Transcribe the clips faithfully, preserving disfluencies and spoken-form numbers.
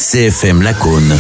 C F M Lacaune,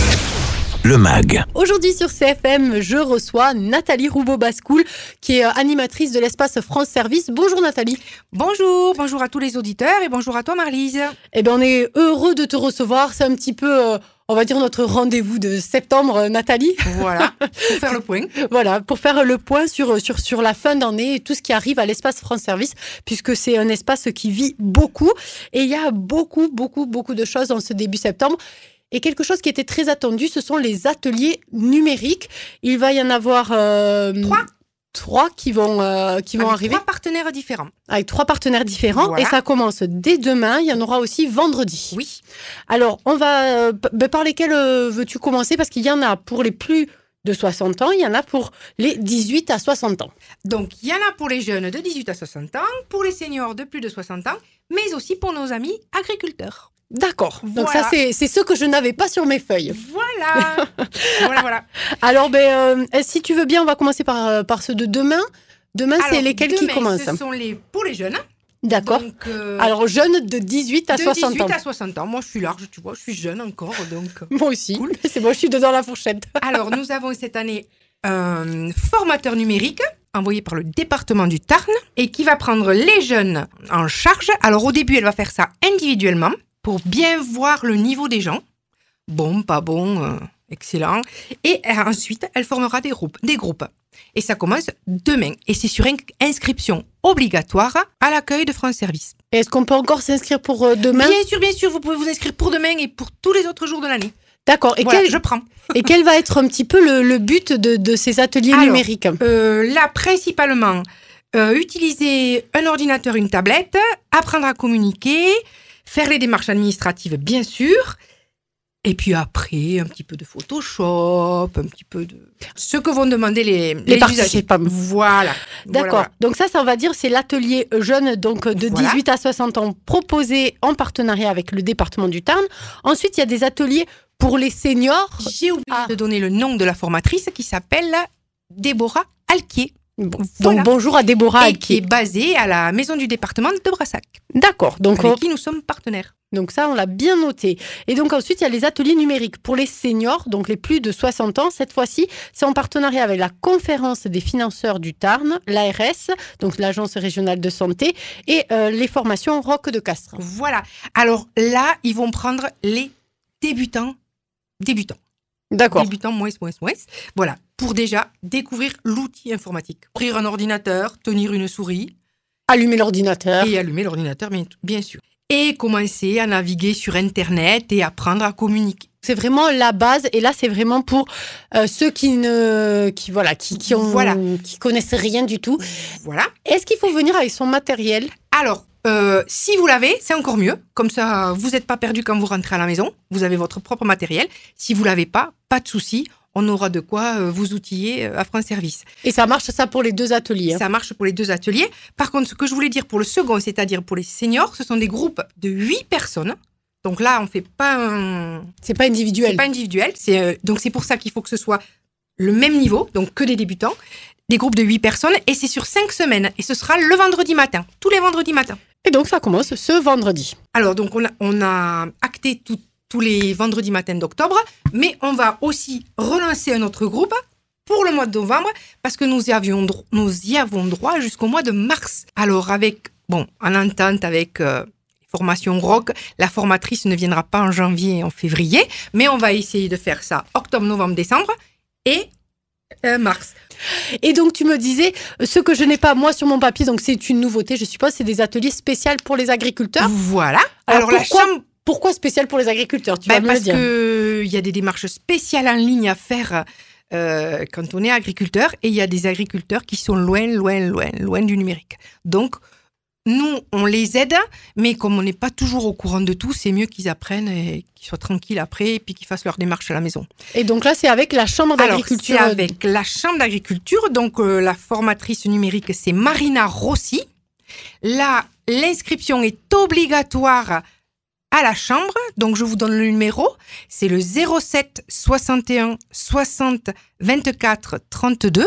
le M A G. Aujourd'hui sur C F M, je reçois Nathalie Roubaud-Bascoul, qui est animatrice de l'espace France Service. Bonjour Nathalie. Bonjour, bonjour à tous les auditeurs et bonjour à toi Marlise. Eh bien, on est heureux de te recevoir. C'est un petit peu, euh, on va dire, notre rendez-vous de septembre, Nathalie. Voilà, pour faire le point. Voilà, pour faire le point sur, sur, sur la fin d'année et tout ce qui arrive à l'espace France Service, puisque c'est un espace qui vit beaucoup. Et il y a beaucoup, beaucoup, beaucoup de choses en ce début septembre. Et quelque chose qui était très attendu, ce sont les ateliers numériques. Il va y en avoir euh, Trois. trois qui vont, euh, qui vont Avec arriver. trois partenaires différents. Avec trois partenaires différents. Voilà. Et ça commence dès demain. Il y en aura aussi vendredi. Oui. Alors, on va, euh, p- par lesquels euh, veux-tu commencer? Parce qu'il y en a pour les plus de soixante ans, il y en a pour les dix-huit à soixante ans. Donc, il y en a pour les jeunes de dix-huit à soixante ans, pour les seniors de plus de soixante ans, mais aussi pour nos amis agriculteurs. D'accord. Donc Voilà. ça, c'est, c'est ce que je n'avais pas sur mes feuilles. Voilà. voilà, voilà. Alors, ben, euh, si tu veux bien, on va commencer par, euh, par ceux de demain. Demain, c'est Alors, lesquels qui demain, commencent? Ce sont les pour les jeunes. D'accord. Donc, euh, Alors, jeunes de dix-huit à de soixante dix-huit ans. à soixante ans. Moi, je suis large, tu vois, je suis jeune encore, donc. Moi aussi. Cool. C'est bon, je suis dedans la fourchette. Alors, nous avons cette année un formateur numérique envoyé par le département du Tarn et qui va prendre les jeunes en charge. Alors, au début, elle va faire ça individuellement pour bien voir le niveau des gens. Bon, pas bon, euh, excellent. Et euh, ensuite, elle formera des groupes, des groupes. Et ça commence demain. Et c'est sur in- inscription obligatoire à l'accueil de France Service. Et est-ce qu'on peut encore s'inscrire pour euh, demain? Bien sûr, bien sûr, vous pouvez vous inscrire pour demain et pour tous les autres jours de l'année. D'accord. Et, Voilà, quel, je prends. et quel va être un petit peu le, le but de, de ces ateliers Alors, numériques? Euh, là, principalement, euh, utiliser un ordinateur, une tablette, apprendre à communiquer, faire les démarches administratives, bien sûr, et puis après, un petit peu de Photoshop, un petit peu de... Ce que vont demander les, Les usagers. participants. Voilà. D'accord. Voilà, Donc ça, ça on va dire, c'est l'atelier jeune, donc de Voilà. dix-huit à soixante ans, proposé en partenariat avec le département du Tarn. Ensuite, il y a des ateliers pour les seniors. voilà. J'ai oublié Ah. de donner le nom de la formatrice qui s'appelle Déborah Alquier. Bon, Voilà. Donc bonjour à Déborah. et qui est basée à la maison du département de Brassac, D'accord. Donc, avec on- qui nous sommes partenaires. donc ça, on l'a bien noté. Et donc ensuite, il y a les ateliers numériques pour les seniors, donc les plus de soixante ans. Cette fois-ci, c'est en partenariat avec la Conférence des financeurs du Tarn, l'A R S, donc l'Agence régionale de santé, et euh, les formations Roc de Castres. Voilà. Alors là, ils vont prendre les débutants, débutants, D'accord. débutants, moins, moins, moins. Voilà, pour déjà découvrir l'outil informatique. Ouvrir un ordinateur, tenir une souris Allumer l'ordinateur. et allumer l'ordinateur, bien, bien sûr. Et commencer à naviguer sur Internet et apprendre à communiquer. C'est vraiment la base, et là c'est vraiment pour euh, ceux qui ne, qui voilà, qui, qui ont, Voilà. qui connaissent rien du tout. Voilà. Est-ce qu'il faut venir avec son matériel? Alors, euh, si vous l'avez, c'est encore mieux. Comme ça, vous n'êtes pas perdu quand vous rentrez à la maison. Vous avez votre propre matériel. Si vous l'avez pas, pas de souci. On aura de quoi euh, vous outiller euh, à France Service. Et ça marche ça pour les deux ateliers. hein. Ça marche pour les deux ateliers. Par contre, ce que je voulais dire pour le second, c'est-à-dire pour les seniors, ce sont des groupes de huit personnes. Donc là, on fait pas un... C'est pas individuel. C'est pas individuel. C'est, euh, donc c'est pour ça qu'il faut que ce soit le même niveau, donc que des débutants. Des groupes de huit personnes. Et c'est sur cinq semaines. Et ce sera le vendredi matin. Tous les vendredis matins. Et donc ça commence ce vendredi. Alors, donc on a, on a acté tout- tous les vendredis matins d'octobre. Mais on va aussi relancer un autre groupe pour le mois de novembre, parce que nous y avions dro- nous y avons droit jusqu'au mois de mars. Alors avec, bon, en entente avec euh, formation rock, la formatrice ne viendra pas en janvier et en février, mais on va essayer de faire ça octobre, novembre, décembre et euh, mars. Et donc tu me disais, euh, ce que je n'ai pas moi sur mon papier, donc c'est une nouveauté, je suppose, c'est des ateliers spéciaux pour les agriculteurs. Voilà. Alors, Alors, la pourquoi, chambre, pourquoi spécial pour les agriculteurs? Tu ben, vas me le parce dire. que il y a des démarches spéciales en ligne à faire. Euh, quand on est agriculteur, et il y a des agriculteurs qui sont loin, loin, loin, loin du numérique. Donc, nous, on les aide, mais comme on n'est pas toujours au courant de tout, c'est mieux qu'ils apprennent et qu'ils soient tranquilles après, et puis qu'ils fassent leur démarche à la maison. Et donc là, c'est avec la Chambre Alors, d'agriculture. c'est avec la Chambre d'agriculture, donc euh, la formatrice numérique, c'est Marina Rossi. Là, l'inscription est obligatoire à la Chambre, donc je vous donne le numéro, c'est le zéro sept soixante et un soixante vingt-quatre trente-deux.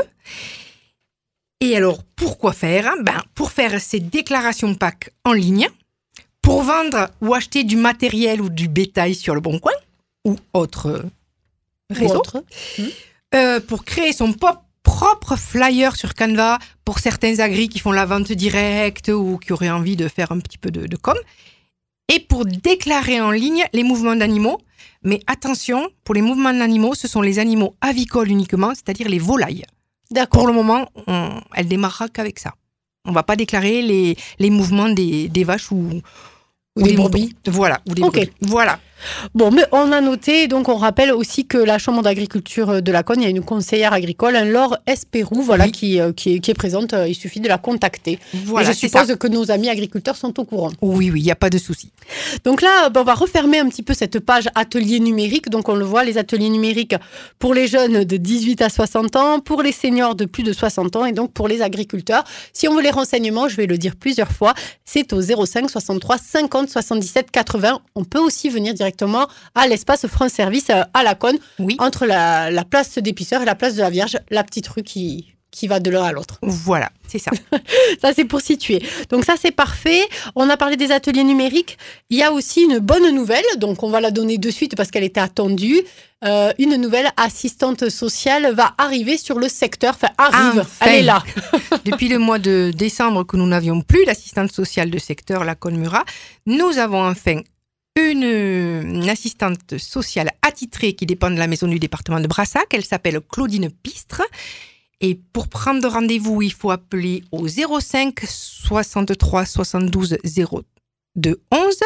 Et alors, pourquoi faire? Ben, pour faire ces déclarations P A C en ligne, pour vendre ou acheter du matériel ou du bétail sur le Bon Coin, ou autres réseaux, autre. Mmh. euh, pour créer son pop propre flyer sur Canva pour certains agris qui font la vente directe ou qui auraient envie de faire un petit peu de, de com. Et pour déclarer en ligne les mouvements d'animaux. Mais attention, pour les mouvements d'animaux, ce sont les animaux avicoles uniquement, c'est-à-dire les volailles. D'accord. Pour le moment, on, elle démarrera qu'avec ça. On ne va pas déclarer les, les mouvements des, des vaches ou, ou des, des brebis. Voilà, ou des okay. brebis. Voilà. Bon, mais on a noté, donc on rappelle aussi que la Chambre d'agriculture de Laconne, il y a une conseillère agricole, un Laure Espérou, voilà, oui. qui, qui, qui est présente. Il suffit de la contacter. Voilà, et je suppose ça. que nos amis agriculteurs sont au courant. Oui, oui, il n'y a pas de souci. Donc là, on va refermer un petit peu cette page atelier numérique. Donc on le voit, les ateliers numériques pour les jeunes de dix-huit à soixante ans, pour les seniors de plus de soixante ans et donc pour les agriculteurs. Si on veut les renseignements, je vais le dire plusieurs fois, c'est au zéro cinq soixante-trois cinquante soixante-dix-sept quatre-vingts. On peut aussi venir directement directement à l'espace France Service à Laconne, oui. entre la, la place des Pisseurs et la place de la Vierge, la petite rue qui, qui va de l'un à l'autre. Voilà, c'est ça. Ça, c'est pour situer. Donc ça, c'est parfait. On a parlé des ateliers numériques. Il y a aussi une bonne nouvelle, donc on va la donner de suite parce qu'elle était attendue. Euh, une nouvelle assistante sociale va arriver sur le secteur. Enfin, arrive, enfin. Elle est là. Depuis le mois de décembre que nous n'avions plus l'assistante sociale de secteur Laconne-Murat, nous avons enfin Une, une assistante sociale attitrée qui dépend de la maison du département de Brassac. Elle s'appelle Claudine Pistre. Et pour prendre rendez-vous, il faut appeler au zéro cinq soixante-trois soixante-douze zéro deux onze.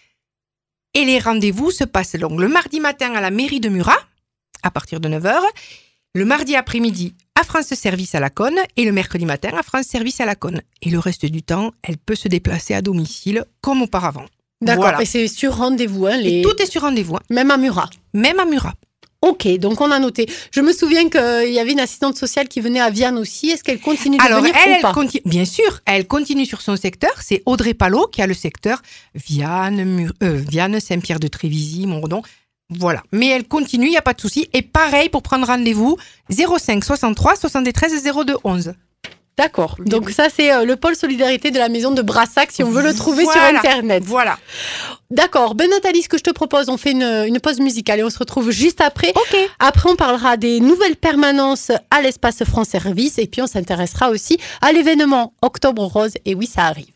Et les rendez-vous se passent donc le mardi matin à la mairie de Murat, à partir de neuf heures. Le mardi après-midi à France Service à Laconne. Et le mercredi matin à France Service à Laconne. Et le reste du temps, elle peut se déplacer à domicile comme auparavant. D'accord, voilà. Et c'est sur rendez-vous. Hein, les... Et tout est sur rendez-vous. Hein. Même à Murat. Même à Murat. Ok, donc on a noté. Je me souviens qu'il y avait une assistante sociale qui venait à Vianne aussi. Est-ce qu'elle continue de Alors, venir elle, ou pas elle continue, bien sûr, elle continue sur son secteur. C'est Audrey Palot qui a le secteur Vianne, Mur, euh, Vianne, Saint-Pierre-de-Trévisy, Montredon. Voilà, mais elle continue, il n'y a pas de souci. Et pareil, pour prendre rendez-vous, zéro cinq soixante-trois soixante-treize zéro deux onze. D'accord. Donc ça, c'est euh, le pôle solidarité de la maison de Brassac, si on veut le trouver voilà. sur Internet. Voilà. D'accord. Ben Nathalie, ce que je te propose, on fait une, une pause musicale et on se retrouve juste après. Ok. Après, on parlera des nouvelles permanences à l'espace France Service et puis on s'intéressera aussi à l'événement Octobre Rose. Et oui, ça arrive.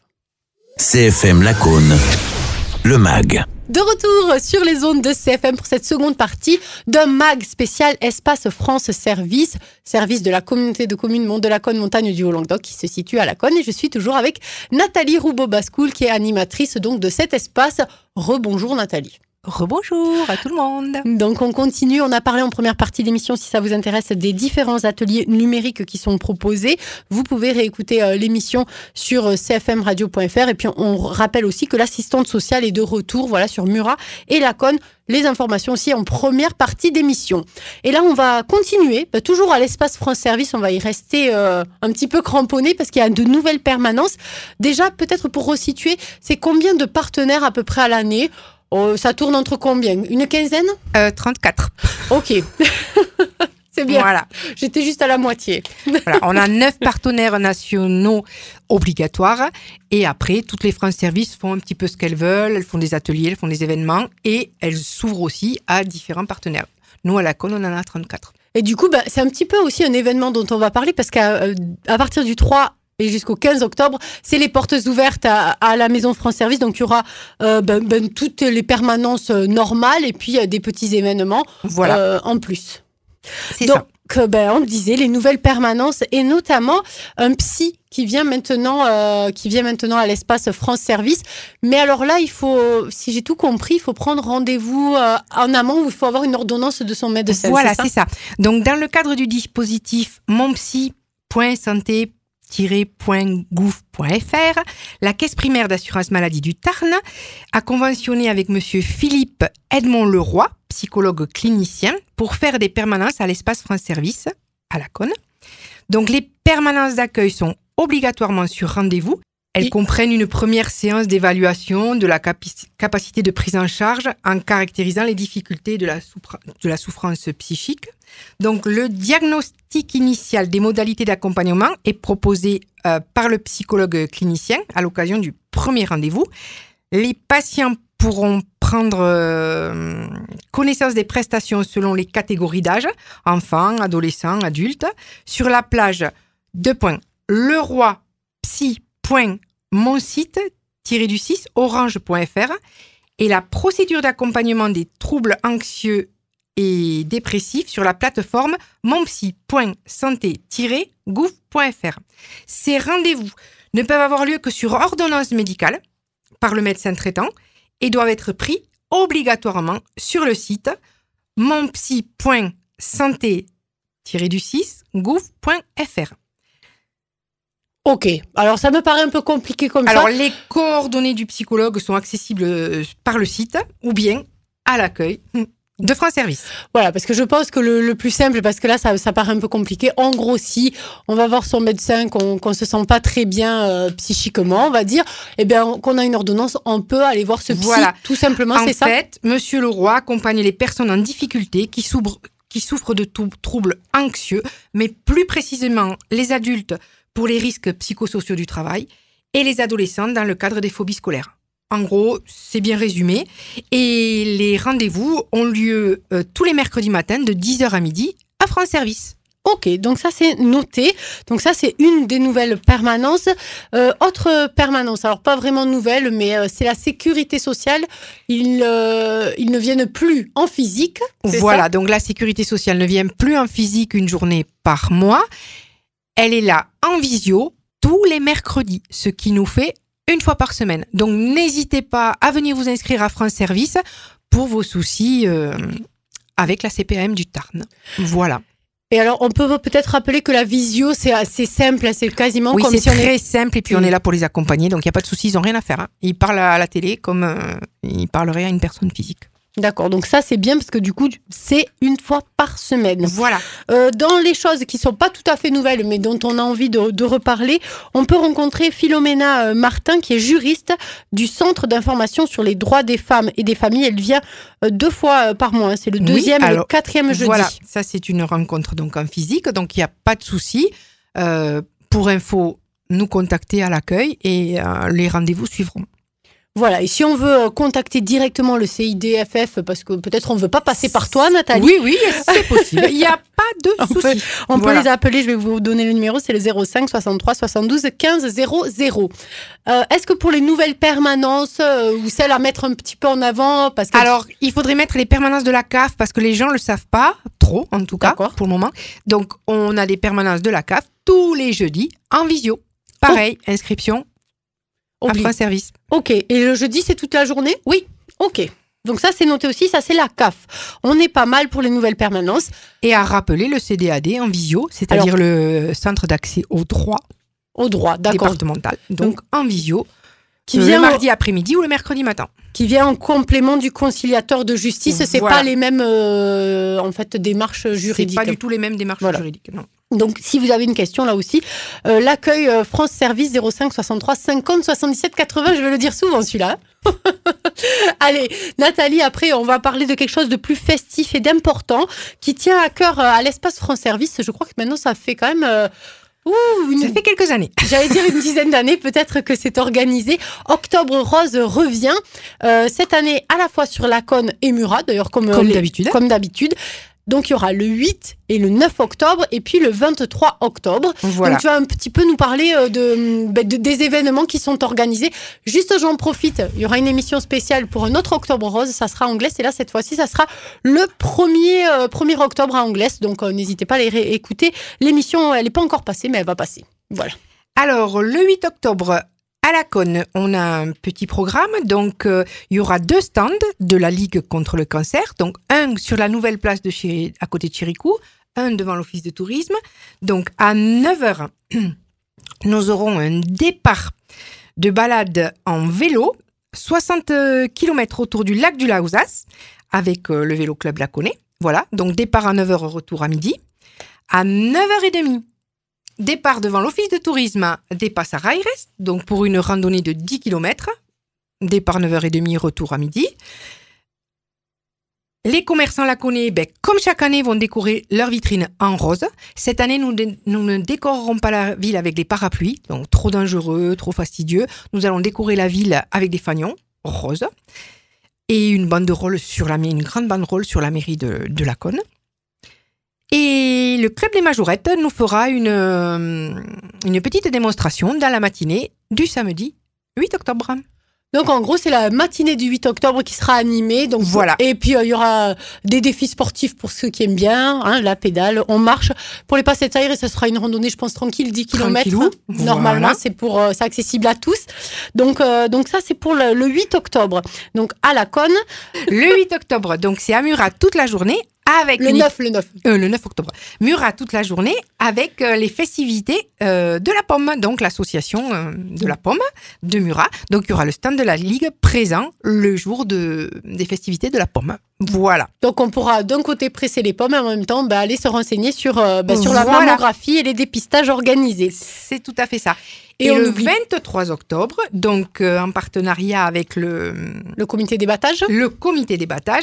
C F M Laconne, le M A G. De retour sur les ondes de C F M pour cette seconde partie d'un M A G spécial Espace France Service, service de la communauté de communes Mont de Laconne Montagne du Haut-Languedoc qui se situe à Laconne. Et je suis toujours avec Nathalie Roubaud-Bascoul qui est animatrice donc de cet espace. Rebonjour Nathalie. Rebonjour à tout le monde. Donc on continue, on a parlé en première partie d'émission, si ça vous intéresse, des différents ateliers numériques qui sont proposés. Vous pouvez réécouter euh, l'émission sur c f m radio point f r et puis on rappelle aussi que l'assistante sociale est de retour voilà, sur Murat et Laconne. Les informations aussi en première partie d'émission. Et là, on va continuer, bah, toujours à l'espace France Service, on va y rester euh, un petit peu cramponné parce qu'il y a de nouvelles permanences. Déjà, peut-être pour resituer, c'est combien de partenaires à peu près à l'année ? Oh, ça tourne entre combien ? Une quinzaine ? euh, trente-quatre. Ok. C'est bien. Voilà. J'étais juste à la moitié. Voilà. On a neuf partenaires nationaux obligatoires. Et après, toutes les France Service font un petit peu ce qu'elles veulent. Elles font des ateliers, elles font des événements. Et elles s'ouvrent aussi à différents partenaires. Nous, à Laconne, on en a trente-quatre. Et du coup, bah, c'est un petit peu aussi un événement dont on va parler parce qu'à à partir du trois et jusqu'au quinze octobre, c'est les portes ouvertes à, à la Maison France Service. Donc, il y aura euh, ben, ben, toutes les permanences normales et puis euh, des petits événements voilà. euh, en plus. C'est donc, ça. Ben, on le disait, les nouvelles permanences et notamment un psy qui vient maintenant, euh, qui vient maintenant à l'espace France Service. Mais alors là, il faut, si j'ai tout compris, il faut prendre rendez-vous euh, en amont où il faut avoir une ordonnance de son médecin. Voilà, c'est ça, c'est ça. Donc, dans le cadre du dispositif mon psy point santé point gouv point f r, la Caisse primaire d'assurance maladie du Tarn a conventionné avec monsieur Philippe Edmond Leroy, psychologue clinicien, pour faire des permanences à l'espace France Service à Laconne. Donc, les permanences d'accueil sont obligatoirement sur rendez-vous. Elles Et... comprennent une première séance d'évaluation de la capi- capacité de prise en charge en caractérisant les difficultés de la, soupra- de la souffrance psychique. Donc, le diagnostic initial des modalités d'accompagnement est proposé euh, par le psychologue clinicien à l'occasion du premier rendez-vous. Les patients pourront prendre euh, connaissance des prestations selon les catégories d'âge, enfants, adolescents, adultes, sur la plage deux points leroy psy point mon site du six orange point f r et la procédure d'accompagnement des troubles anxieux et dépressifs sur la plateforme monpsy point santé tiret gouv point f r. Ces rendez-vous ne peuvent avoir lieu que sur ordonnance médicale par le médecin traitant et doivent être pris obligatoirement sur le site monpsy point santé tiret six gouv point f r. Ok, alors ça me paraît un peu compliqué comme alors, ça. Alors, les coordonnées du psychologue sont accessibles par le site ou bien à l'accueil de France Service. Voilà, parce que je pense que le, le plus simple, parce que là, ça, ça paraît un peu compliqué. En gros, si on va voir son médecin, qu'on qu'on se sent pas très bien euh, psychiquement, on va dire, eh bien, qu'on a une ordonnance, on peut aller voir ce psy, voilà. Tout simplement, en c'est ça. En fait, Monsieur Leroy accompagne les personnes en difficulté qui souffrent, qui souffrent de tout, troubles anxieux, mais plus précisément les adultes pour les risques psychosociaux du travail et les adolescents dans le cadre des phobies scolaires. En gros, c'est bien résumé. Et les rendez-vous ont lieu euh, tous les mercredis matins de dix heures à midi à France Service. Ok, donc ça c'est noté. Donc ça c'est une des nouvelles permanences. Euh, autre permanence, alors pas vraiment nouvelle, mais euh, c'est la sécurité sociale. Ils, euh, ils ne viennent plus en physique. Voilà, ça donc la sécurité sociale ne vient plus en physique une journée par mois. Elle est là en visio tous les mercredis, ce qui nous fait une fois par semaine. Donc, n'hésitez pas à venir vous inscrire à France Service pour vos soucis euh, avec la C P A M du Tarn. Voilà. Et alors, on peut peut-être rappeler que la visio, c'est assez simple, c'est quasiment oui, comme c'est si on très est... simple et puis on est là pour les accompagner, donc il n'y a pas de soucis, ils n'ont rien à faire. Hein. Ils parlent à la télé comme euh, ils parleraient à une personne physique. D'accord, donc ça c'est bien parce que du coup c'est une fois par semaine. Voilà. Euh, dans les choses qui sont pas tout à fait nouvelles mais dont on a envie de, de reparler, on peut rencontrer Philomena Martin qui est juriste du Centre d'information sur les droits des femmes et des familles. Elle vient euh, deux fois par mois, c'est le deuxième oui, alors, et le quatrième jeudi. Voilà, ça c'est une rencontre donc en physique, donc il n'y a pas de souci. Euh, pour info, nous contacter à l'accueil et euh, les rendez-vous suivront. Voilà, et si on veut contacter directement le C I D F F, parce que peut-être on ne veut pas passer par toi, Nathalie. Oui, oui, c'est possible. Il n'y a pas de on souci. Peut, on voilà. peut les appeler, je vais vous donner le numéro, c'est le zéro cinq soixante-trois soixante-douze quinze zéro zéro. Euh, est-ce que pour les nouvelles permanences, euh, ou celles à mettre un petit peu en avant parce que... Alors, il faudrait mettre les permanences de la C A F, parce que les gens ne le savent pas, trop en tout cas, D'accord. pour le moment. Donc, on a des permanences de la C A F tous les jeudis en visio. Pareil, oh. inscription. À France Service. Ok. Et le jeudi, c'est toute la journée ? Oui. Ok. Donc ça, c'est noté aussi. Ça, c'est la C A F. On est pas mal pour les nouvelles permanences. Et à rappeler le C D A D en visio, c'est-à-dire Alors, le Centre d'accès au droit. Au droit, d'accord. Départemental. Donc, Donc en visio. Qui euh, vient le mardi au... après-midi ou le mercredi matin. Qui vient en complément du conciliateur de justice. Voilà. C'est pas les mêmes euh, en fait, démarches juridiques. C'est pas du tout les mêmes démarches voilà. juridiques, non. Donc, si vous avez une question, là aussi, euh, l'accueil euh, France Service zéro cinq soixante-trois cinquante soixante-dix-sept quatre-vingts, je vais le dire souvent celui-là. Allez, Nathalie, après, on va parler de quelque chose de plus festif et d'important qui tient à cœur euh, à l'espace France Service. Je crois que maintenant, ça fait quand même... Euh, Ouh, une... Ça fait quelques années. J'allais dire une dizaine d'années, peut-être que c'est organisé. Octobre Rose revient euh, cette année à la fois sur Laconne et Murat, d'ailleurs comme, comme les, d'habitude. Comme d'habitude. Donc, il y aura le huit et le neuf octobre et puis le vingt-trois octobre. Voilà. Donc, tu vas un petit peu nous parler de, de, des événements qui sont organisés. Juste, j'en profite, il y aura une émission spéciale pour un autre Octobre Rose. Ça sera à Anglès et là, cette fois-ci, ça sera le premier, euh, premier octobre à Anglès. Donc, euh, n'hésitez pas à les réécouter. L'émission, elle n'est pas encore passée, mais elle va passer. Voilà. Alors, le huit octobre... À Laconne, on a un petit programme, donc euh, il y aura deux stands de la Ligue contre le cancer, donc un sur la nouvelle place de chez, à côté de Chiricou, un devant l'office de tourisme. Donc à neuf heures, nous aurons un départ de balade en vélo, soixante kilomètres autour du lac du Lausas, avec euh, le vélo club laconnais. Voilà, donc départ à neuf heures, retour à midi. À neuf heures trente, départ devant l'office de tourisme des Passes à Raires, donc pour une randonnée de dix kilomètres. Départ neuf heures trente, retour à midi. Les commerçants laconnais, ben, comme chaque année, vont décorer leur vitrine en rose. Cette année, nous, dé- nous ne décorerons pas la ville avec des parapluies, donc trop dangereux, trop fastidieux. Nous allons décorer la ville avec des fanions roses. et une banderole sur la, une grande banderole sur la mairie de, de Laconne. Et le Club des Majorettes nous fera une, une petite démonstration dans la matinée du samedi huit octobre. Donc en gros, c'est la matinée du huit octobre qui sera animée. Donc voilà. Et puis il euh, y aura des défis sportifs pour ceux qui aiment bien, hein, la pédale, on marche. Pour les passagers, ça sera une randonnée, je pense, tranquille, dix kilomètres. Normalement, voilà. c'est pour euh, c'est accessible à tous. Donc euh, donc ça, c'est pour le, le huit octobre. Donc à Laconne. Le huit octobre, donc c'est à Murat toute la journée. Avec le une... neuf, le neuf. Euh, le neuf octobre. Murat toute la journée avec euh, les festivités euh, de la Pomme, donc l'association euh, de la Pomme de Murat. Donc il y aura le stand de la Ligue présent le jour de, des festivités de la Pomme. Voilà. Donc on pourra d'un côté presser les pommes et en même temps bah, aller se renseigner sur, euh, bah, sur la voilà. mammographie et les dépistages organisés. C'est tout à fait ça. Et, et on le oublie... vingt-trois octobre, donc euh, en partenariat avec le... Le comité des battages. Le comité des battages.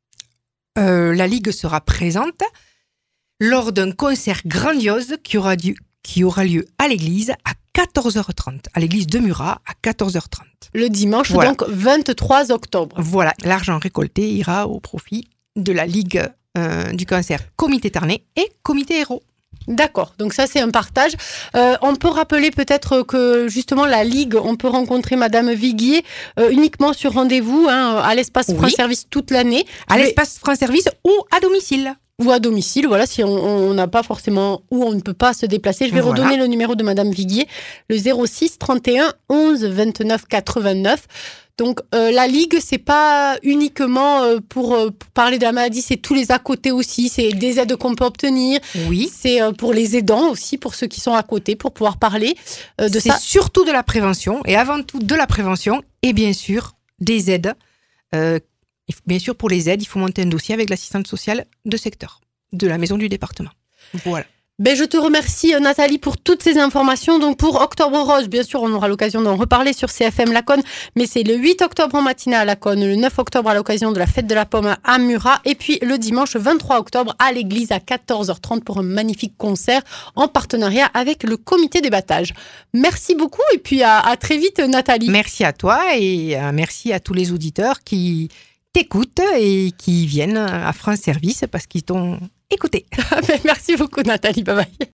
Euh, la Ligue sera présente lors d'un concert grandiose qui aura, dû, qui aura lieu à l'église à quatorze heures trente, à l'église de Murat à quatorze heures trente. Le dimanche, voilà. donc vingt-trois octobre. Voilà, l'argent récolté ira au profit de la Ligue euh, du cancer Comité Tarnais et Comité Héros. D'accord, donc ça c'est un partage. Euh, on peut rappeler peut-être que justement la Ligue, on peut rencontrer Madame Viguier euh, uniquement sur rendez-vous hein, à l'espace oui. France Service toute l'année. À Mais... l'espace France Service ou à domicile. Ou à domicile, voilà, si on n'a pas forcément, ou on ne peut pas se déplacer. Je vais voilà. redonner le numéro de Madame Viguier, le zéro six trente et un onze vingt-neuf quatre-vingt-neuf. Donc euh, la Ligue, c'est pas uniquement euh, pour, euh, pour parler de la maladie, c'est tous les à côté aussi, c'est des aides qu'on peut obtenir. Oui. C'est euh, pour les aidants aussi, pour ceux qui sont à côté, pour pouvoir parler euh, de c'est ça. C'est surtout de la prévention, et avant tout de la prévention, et bien sûr des aides. Euh, bien sûr, pour les aides, il faut monter un dossier avec l'assistante sociale de secteur, de la maison du département. Voilà. Ben, je te remercie Nathalie pour toutes ces informations. Donc pour Octobre Rose, bien sûr, on aura l'occasion d'en reparler sur C F M Laconne, mais c'est le huit octobre en matinée à Laconne, le neuf octobre à l'occasion de la fête de la pomme à Murat, et puis le dimanche vingt-trois octobre à l'église à quatorze heures trente pour un magnifique concert en partenariat avec le comité des battages. Merci beaucoup et puis à, à très vite Nathalie. Merci à toi et euh, merci à tous les auditeurs qui t'écoutent et qui viennent à France Service parce qu'ils t'ont écoutez. Merci beaucoup Nathalie, bye bye.